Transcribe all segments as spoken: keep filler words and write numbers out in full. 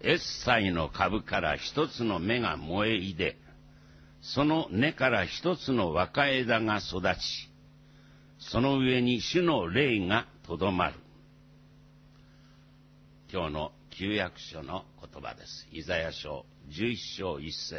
エッサイの株から一つの芽が燃えいで、その根から一つの若枝が育ち、その上に主の霊がとどまる。今日の旧約書の言葉です。イザヤ書じゅういっ章いっ節。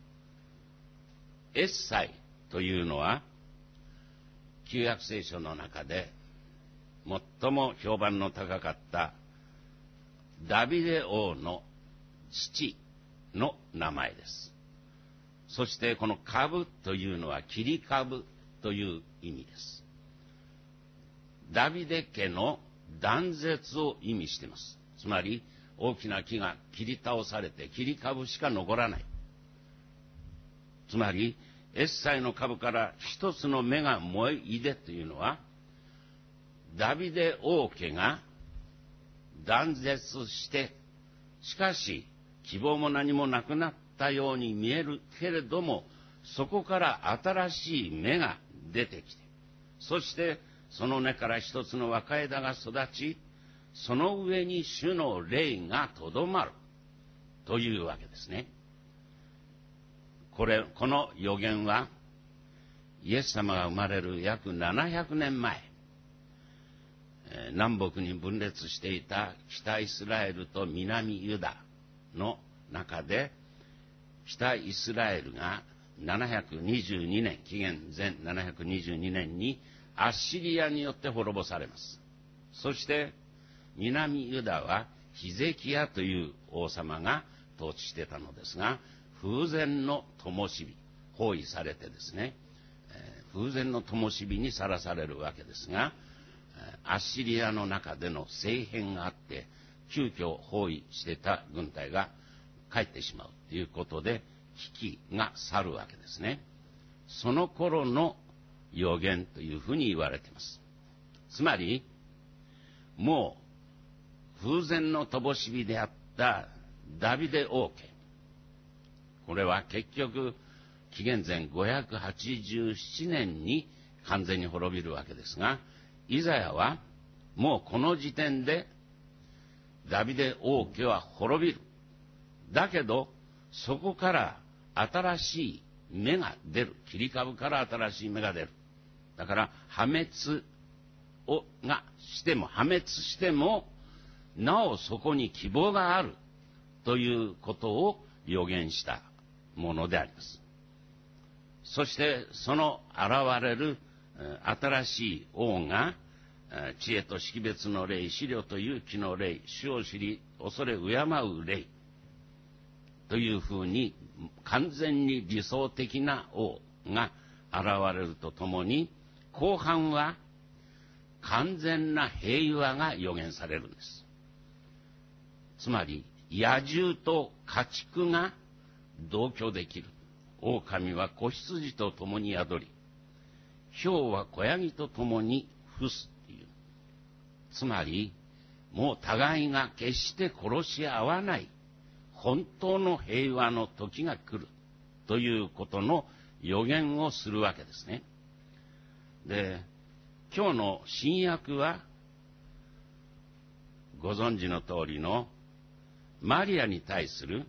エッサイというのは、旧約聖書の中で最も評判の高かったダビデ王の父の名前です。そしてこの株というのは切り株という意味です。ダビデ家の断絶を意味しています。つまり大きな木が切り倒されて切り株しか残らない。つまりエッサイの株から一つの芽が燃えいでというのは、ダビデ王家が断絶して、しかし希望も何もなくなったように見えるけれども、そこから新しい芽が出てきて、そしてその根から一つの若枝が育ち、その上に主の霊がとどまるというわけですね。これ、この予言はイエス様が生まれる約ななひゃくねんまえ、南北に分裂していた北イスラエルと南ユダの中で、北イスラエルがななひゃくにじゅうにねん、紀元前ななひゃくにじゅうにねんにアッシリアによって滅ぼされます。そして南ユダはヒゼキヤという王様が統治していたのですが、風前の灯火、包囲されてですね、えー、風前の灯火にさらされるわけですが、アッシリアの中での政変があって、急遽包囲していた軍隊が帰ってしまうということで、危機が去るわけですね。その頃の予言というふうに言われています。つまり、もう風前の灯火であったダビデ王家、これは結局紀元前ごひゃくはちじゅうななねんに完全に滅びるわけですが、イザヤはもうこの時点でダビデ王家は滅びる。だけどそこから新しい芽が出る。切り株から新しい芽が出る。だから破滅をがしても破滅してもなおそこに希望があるということを予言したものであります。そしてその現れる新しい王が、知恵と識別の霊、思慮と勇気の霊、主を知り恐れ敬う霊というふうに、完全に理想的な王が現れるとともに、後半は完全な平和が予言されるんです。つまり野獣と家畜が同居できる。狼は子羊と共に宿り、豹は子ヤギと共に伏すという。つまりもう互いが決して殺し合わない本当の平和の時が来るということの予言をするわけですね。で、今日の新約はご存知の通りのマリアに対する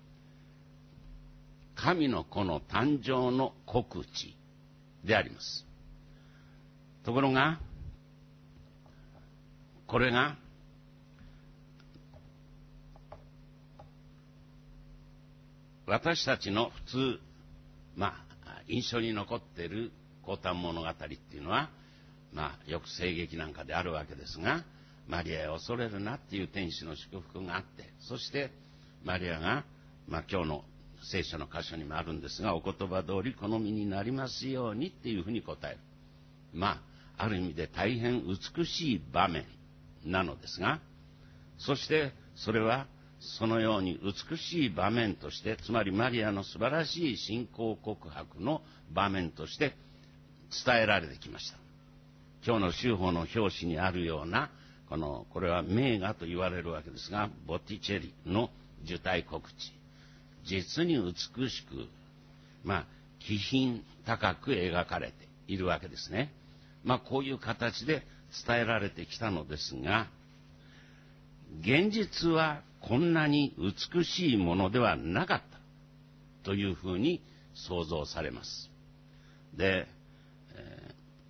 神の子の誕生の告知であります。ところがこれが私たちの普通、まあ印象に残っている降誕物語っていうのは、まあよく聖劇なんかであるわけですが、マリアを恐れるなっていう天使の祝福があって、そしてマリアが、まあ今日の聖書の箇所にもあるんですが、お言葉通り好みになりますようにっていうふうに答える。まあある意味で大変美しい場面なのですが、そしてそれはそのように美しい場面として、つまりマリアの素晴らしい信仰告白の場面として伝えられてきました。今日の修法の表紙にあるような、このこれは名画と言われるわけですが、ボティチェリの受胎告知、実に美しく、まあ気品高く描かれているわけですね。まあこういう形で伝えられてきたのですが、現実はこんなに美しいものではなかったというふうに想像されます。で、え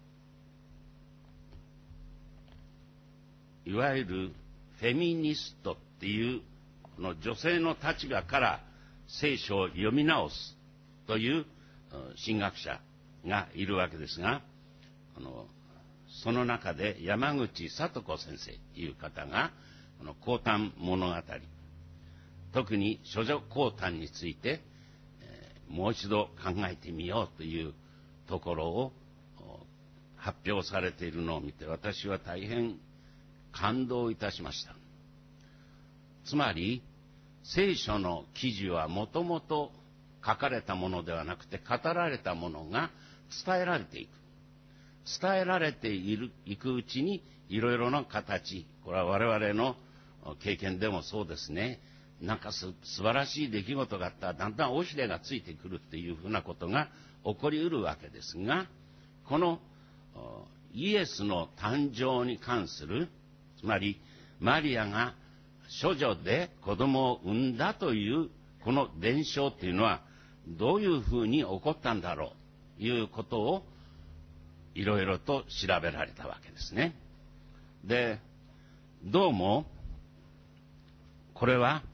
ー、いわゆるフェミニストっていうこの女性の立場から聖書を読み直すという神学者がいるわけですが、あのその中で山口聡子先生という方がこの降誕物語、特に処女降誕について、えー、もう一度考えてみようというところを発表されているのを見て、私は大変感動いたしました。つまり聖書の記事はもともと書かれたものではなくて、語られたものが伝えられていく。伝えられているいくうちにいろいろな形、これは我々の経験でもそうですね。なんかす素晴らしい出来事があったらだんだん尾ひれがついてくるっていうふうなことが起こりうるわけですが、このイエスの誕生に関する、つまりマリアが処女で子供を産んだというこの伝承っていうのはどういうふうに起こったんだろうということをいろいろと調べられたわけですね。で、どうもこれは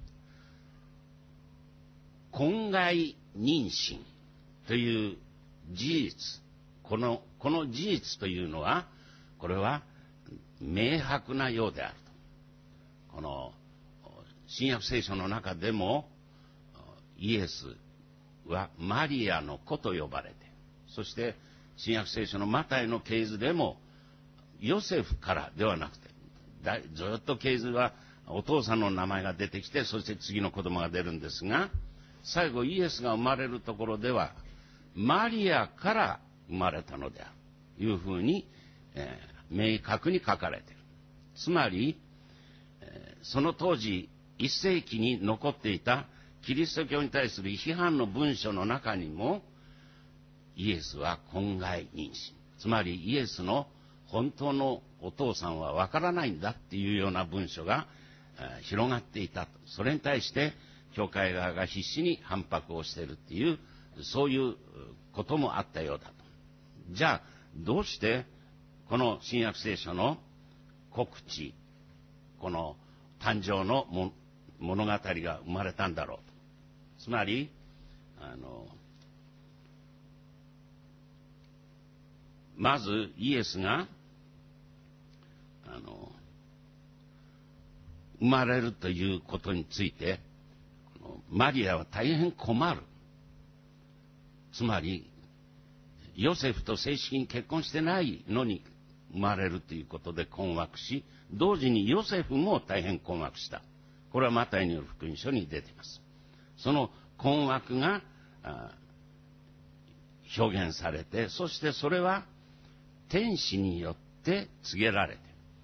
婚外妊娠という事実、このこの事実というのは、これは明白なようであると。この新約聖書の中でもイエスはマリアの子と呼ばれて、そして新約聖書のマタイの系図でもヨセフからではなくて、ずっと系図はお父さんの名前が出てきて、そして次の子供が出るんですが、最後イエスが生まれるところではマリアから生まれたのであるというふうに、えー、明確に書かれている。つまり、えー、その当時いっ世紀に残っていたキリスト教に対する批判の文書の中にも、イエスは婚外妊娠、つまりイエスの本当のお父さんはわからないんだっていうような文書が広がっていた。それに対して教会側が必死に反発をしているっていう、そういうこともあったようだと。じゃあどうしてこの新約聖書の告知、この誕生の物語が生まれたんだろうと。つまりあのまずイエスがあの生まれるということについてマリアは大変困る。つまりヨセフと正式に結婚してないのに生まれるということで困惑し、同時にヨセフも大変困惑した。これはマタイによる福音書に出ています。その困惑が表現されて、そしてそれは天使によって告げられて、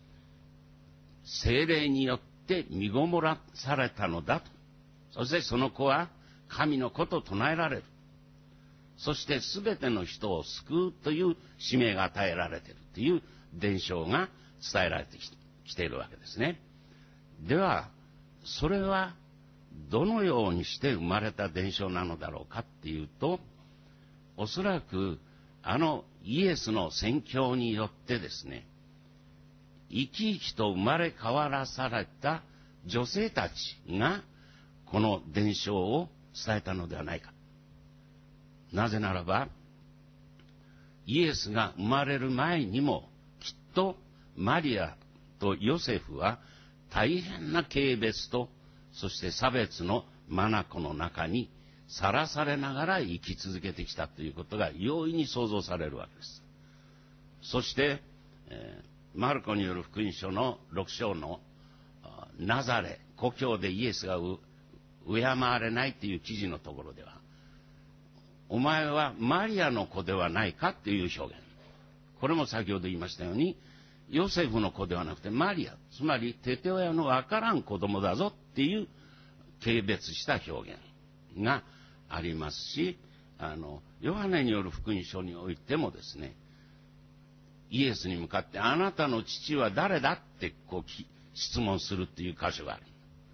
聖霊によって身ごもらされたのだと。そしてその子は神の子と唱えられる。そして全ての人を救うという使命が与えられているという伝承が伝えられてきているわけですね。ではそれはどのようにして生まれた伝承なのだろうかっていうと、おそらくあのイエスの宣教によってですね、生き生きと生まれ変わらされた女性たちがこの伝承を伝えたのではないか。なぜならばイエスが生まれる前にもきっとマリアとヨセフは大変な軽蔑と、そして差別の眼の中にさらされながら生き続けてきたということが容易に想像されるわけです。そして、えー、マルコによる福音書のろく章のナザレ、故郷でイエスが敬われないという記事のところでは、お前はマリアの子ではないかという表現。これも先ほど言いましたように、ヨセフの子ではなくてマリア、つまりテテ親のわからん子供だぞっていう軽蔑した表現がありますし、あのヨハネによる福音書においてもですね、イエスに向かってあなたの父は誰だってこう質問するっていう箇所がある。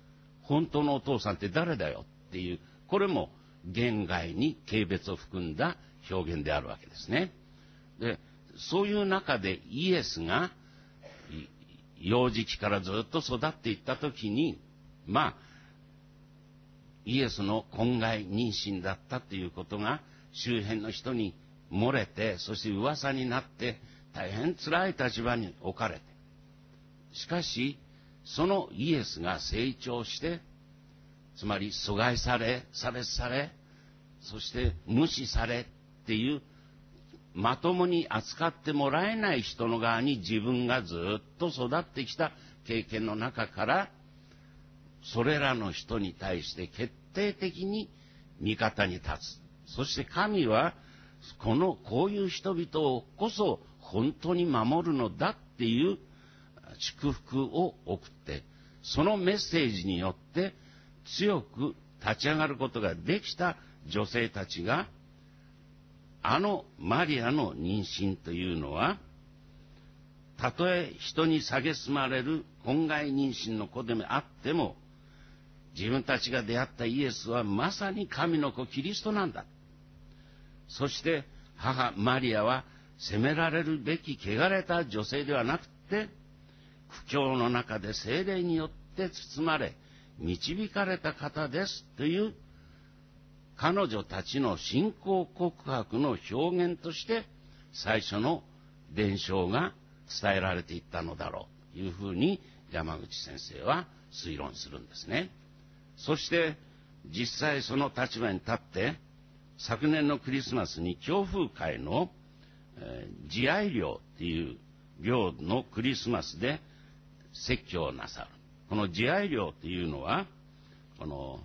本当のお父さんって誰だよっていう、これも言外に軽蔑を含んだ表現であるわけですね。で、そういう中でイエスが幼児期からずっと育っていったときに、まあイエスの婚外妊娠だったということが周辺の人に漏れて、そして噂になって大変辛い立場に置かれて、しかしそのイエスが成長して、つまり阻害され差別され、そして無視されっていう、まともに扱ってもらえない人の側に自分がずっと育ってきた経験の中から、それらの人に対して決定的に味方に立つ。そして神はこのこういう人々をこそ本当に守るのだっていう祝福を送って、そのメッセージによって強く立ち上がることができた女性たちが、あのマリアの妊娠というのは、たとえ人に蔑まれる婚外妊娠の子であっても、自分たちが出会ったイエスはまさに神の子キリストなんだ。そして母マリアは責められるべき汚れた女性ではなくて、苦境の中で聖霊によって包まれ導かれた方ですという彼女たちの信仰告白の表現として、最初の伝承が伝えられていったのだろうというふうに山口先生は推論するんですね。そして実際その立場に立って、昨年のクリスマスに教風会の、えー、慈愛寮っていう寮のクリスマスで説教をなさる。この慈愛寮っていうのは、この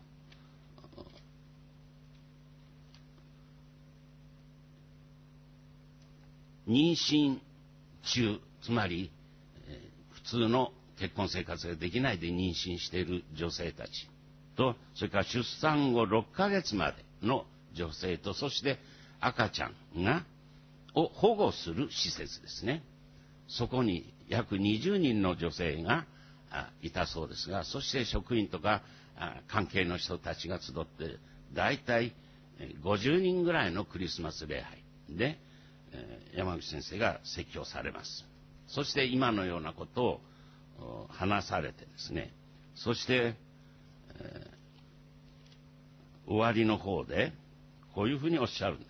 妊娠中、つまり、えー、普通の結婚生活ができないで妊娠している女性たちと、それから出産後ろっかげつまでの女性と、そして赤ちゃんがを保護する施設ですね。そこに約にじゅうにんの女性がいたそうですが、そして職員とか関係の人たちが集ってだいたいごじゅうにんぐらいのクリスマス礼拝で山口先生が説教されます。そして今のようなことを話されてですね、そして、えー、終わりの方でこういうふうにおっしゃるんです。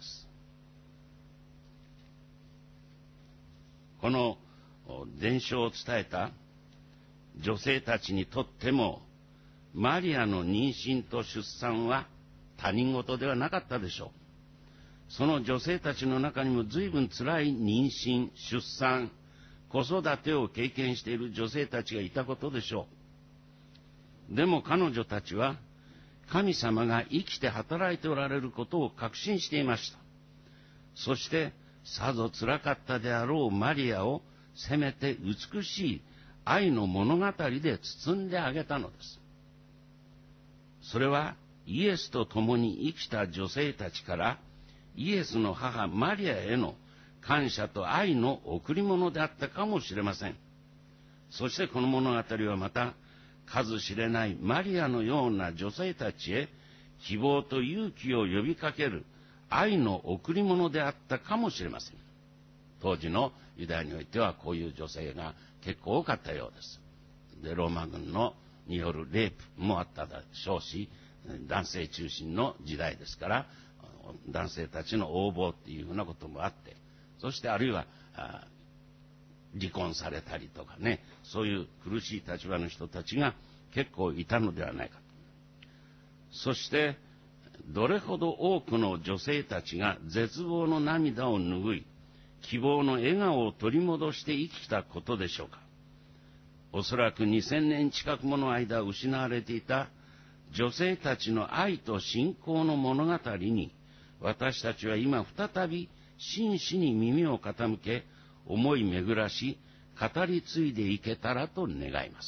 この伝承を伝えた女性たちにとっても、マリアの妊娠と出産は他人事ではなかったでしょう。その女性たちの中にも随分つらい妊娠、出産、子育てを経験している女性たちがいたことでしょう。でも彼女たちは神様が生きて働いておられることを確信していました。そしてさぞつらかったであろうマリアをせめて美しい愛の物語で包んであげたのです。それはイエスと共に生きた女性たちからイエスの母マリアへの感謝と愛の贈り物であったかもしれません。そしてこの物語はまた数知れないマリアのような女性たちへ希望と勇気を呼びかける愛の贈り物であったかもしれません。当時のユダヤにおいてはこういう女性が結構多かったようです。で、ローマ軍のによるレイプもあったでしょうし、男性中心の時代ですから、男性たちの横暴っていうふうなこともあって、そしてあるいは離婚されたりとかね、そういう苦しい立場の人たちが結構いたのではないかと。そしてどれほど多くの女性たちが絶望の涙を拭い、希望の笑顔を取り戻して生きたことでしょうか。おそらくにせんねん近くもの間失われていた女性たちの愛と信仰の物語に、私たちは今再び真摯に耳を傾け、思い巡らし語り継いでいけたらと願います。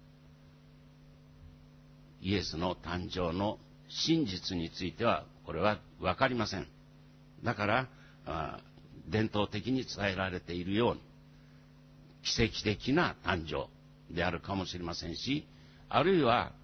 イエスの誕生の真実についてはこれは分かりません。だから伝統的に伝えられているように奇跡的な誕生であるかもしれませんし、あるいは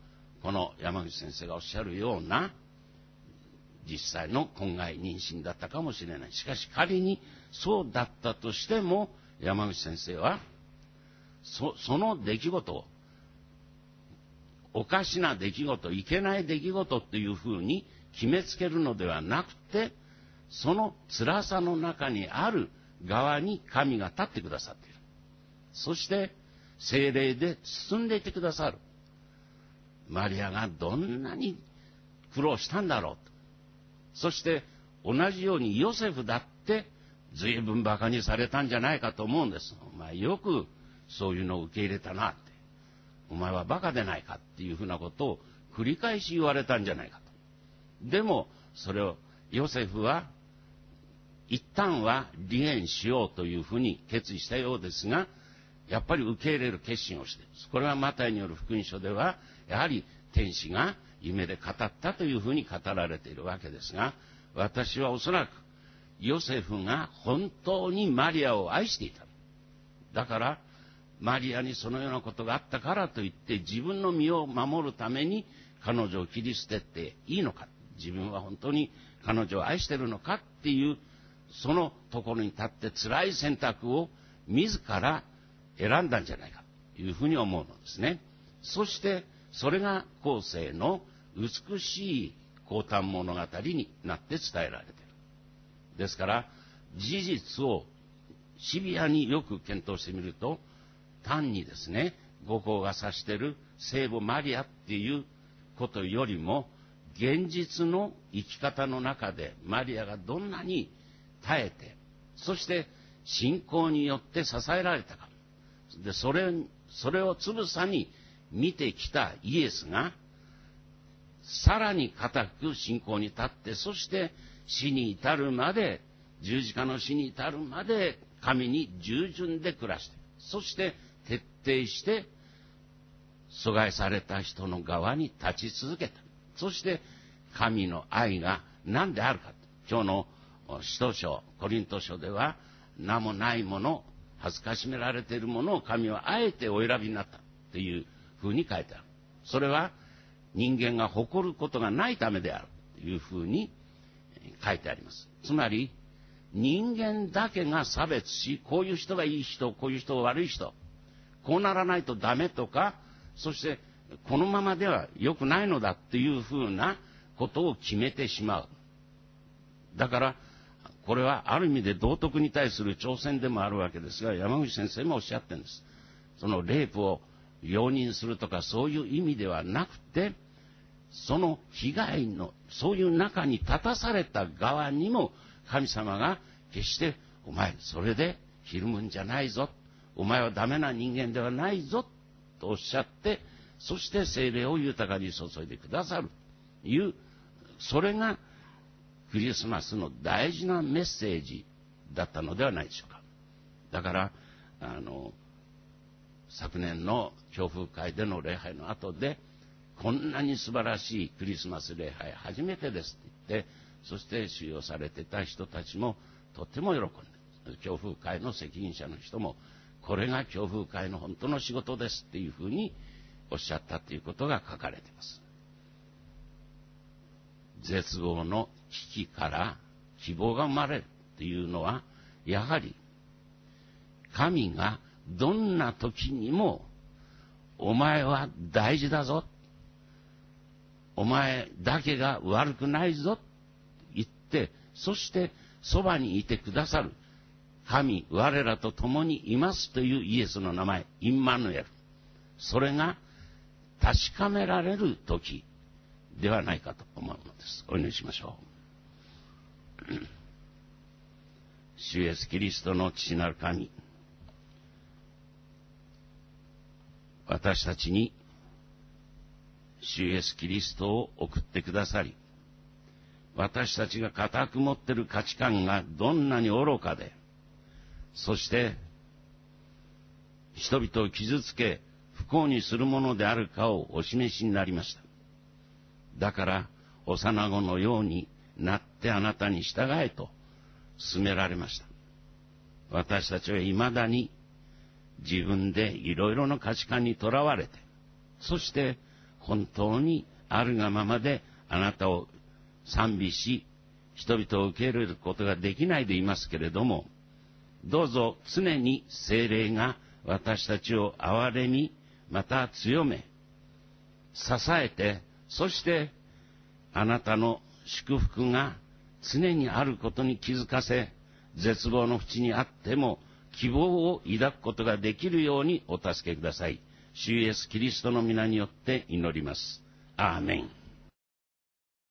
この山口先生がおっしゃるような実際の婚外妊娠だったかもしれない。しかし仮にそうだったとしても、山口先生はそ, その出来事をおかしな出来事、いけない出来事っていうふうに決めつけるのではなくて、その辛さの中にある側に神が立ってくださっている。そして聖霊で進んでいてくださる。マリアがどんなに苦労したんだろうと。そして同じようにヨセフだって随分バカにされたんじゃないかと思うんです。お前よくそういうのを受け入れたなって。お前はバカでないかっていうふうなことを繰り返し言われたんじゃないかと。でもそれをヨセフは一旦は離縁しようというふうに決意したようですが、やっぱり受け入れる決心をしています。これはマタイによる福音書ではやはり天使が夢で語ったというふうに語られているわけですが、私はおそらくヨセフが本当にマリアを愛していた。だからマリアにそのようなことがあったからといって自分の身を守るために彼女を切り捨てていいのか、自分は本当に彼女を愛しているのかっていうそのところに立って辛い選択を自ら選んだんじゃないかというふうに思うのですね。そしてそれが後世の美しい降誕物語になって伝えられている。ですから事実をシビアによく検討してみると、単にですね五行が指している聖母マリアっていうことよりも、現実の生き方の中でマリアがどんなに耐えて、そして信仰によって支えられたかで、それそれをつぶさに見てきたイエスがさらに固く信仰に立って、そして死に至るまで、十字架の死に至るまで神に従順で暮らして、そして徹底して阻害された人の側に立ち続けた。そして神の愛が何であるか、今日の使徒書コリント書では、名もないもの、恥ずかしめられているものを神はあえてお選びになったというふうに書いてある。それは人間が誇ることがないためであるというふうに書いてあります。つまり人間だけが差別し、こういう人がいい人、こういう人が悪い人、こうならないとダメとか、そしてこのままでは良くないのだっていうふうなことを決めてしまう。だからこれはある意味で道徳に対する挑戦でもあるわけですが、山口先生もおっしゃってるんです。そのレイプを容認するとかそういう意味ではなくて、その被害のそういう中に立たされた側にも神様が決してお前それでひるむんじゃないぞ、お前はダメな人間ではないぞとおっしゃって、そして聖霊を豊かに注いでくださるという、それがクリスマスの大事なメッセージだったのではないでしょうか。だからあの昨年の教風会での礼拝の後で、こんなに素晴らしいクリスマス礼拝初めてですって言って、そして収容されてた人たちもとっても喜んで、教風会の責任者の人もこれが教風会の本当の仕事ですっていうふうにおっしゃったということが書かれています。絶望の危機から希望が生まれるというのは、やはり神がどんな時にもお前は大事だぞ、お前だけが悪くないぞと言って、そしてそばにいてくださる神、我らと共にいますというイエスの名前、インマヌエル、それが確かめられる時ではないかと思うのです。お祈りしましょう。主イエスキリストの父なる神、私たちに主イエスキリストを送ってくださり、私たちが固く持っている価値観がどんなに愚かで、そして人々を傷つけ不幸にするものであるかをお示しになりました。だから幼子のようになってあなたに従えと勧められました。私たちは未だに自分でいろいろな価値観にとらわれて、そして本当にあるがままであなたを賛美し、人々を受け入れることができないでいますけれども、どうぞ常に聖霊が私たちを憐れみ、また強め、支えて、そしてあなたの祝福が常にあることに気づかせ、絶望の淵にあっても希望を抱くことができるようにお助けください。主イエスキリストの皆によって祈ります。アーメン。